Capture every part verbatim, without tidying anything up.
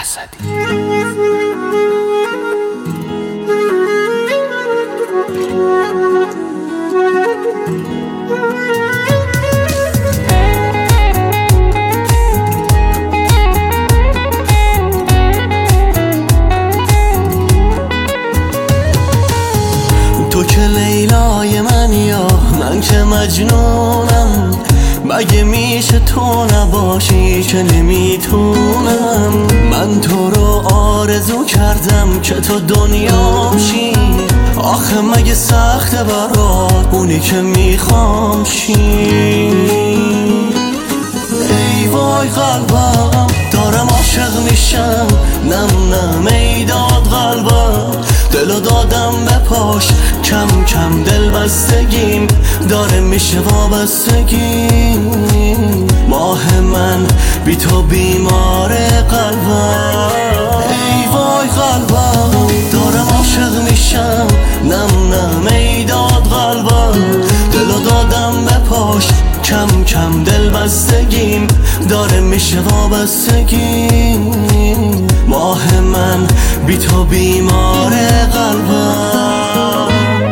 اسدی. تو که لیلای من یا من که مجنونم، مگه میشه تو نباشی که نمیتونم. من تو رو آرزو کردم که تو دنیام شی، آخه مگه سخته برات اونی که میخوام شی. ای وای قلبم دارم عاشق میشم، نم نم ای داد قلبم، دلو دادم به پاش، کم کم دل بستگیم داره میشه وابستگیم. ماه من بی تو بیمار قلبم. ای وای قلبم دارم عاشق میشم، نم نم ای داد قلبم، دلو دادم به پاش، کم کم دل بستگیم داره میشه وابستگیم. ماه من بی تو بیمار قلبم.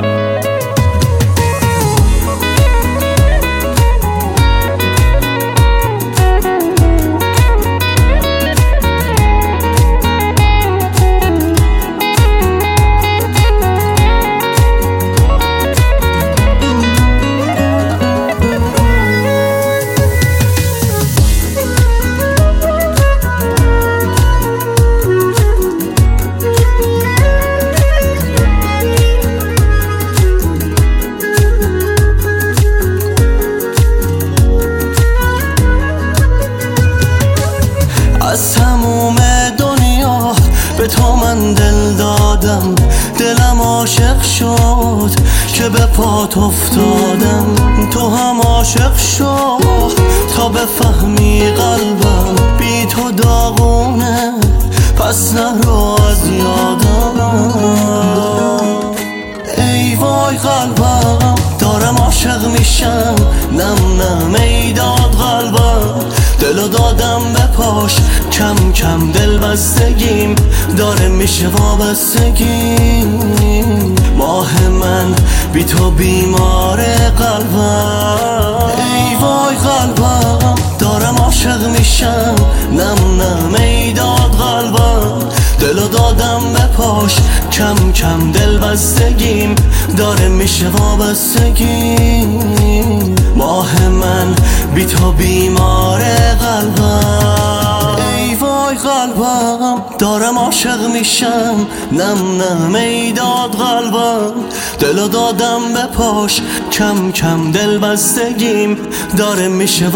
از تموم دنیا به تو من دل دادم، دلم عاشق شد که به پات افتادم. تو هم عاشق شد تا بفهمی قلبم بی تو داغونه، پس نرو از یادم. ای وای قلبم دارم عاشق میشم، نم نم ای داد قلبم، دلو دادم به پاش، کم کم دل بستگیم داره میشه وابستگیم. ماه من بی تو بیمار قلبم. ای وای قلبم دارم عاشق میشم، نم نم ای داد قلبم، دلو دادم به پاش، کم کم دل بستگیم داره میشه وابستگیم. ماه من بی تو بیمار قلبم. ای وای قلبم دارم عاشق میشم، نم نم ای داد قلبم، دلو دادم به پاش، کم کم دل بستگیم داره میشه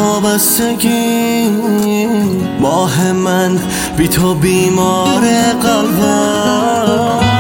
وابستگیم. ماه من بی تو بیمار قلبم.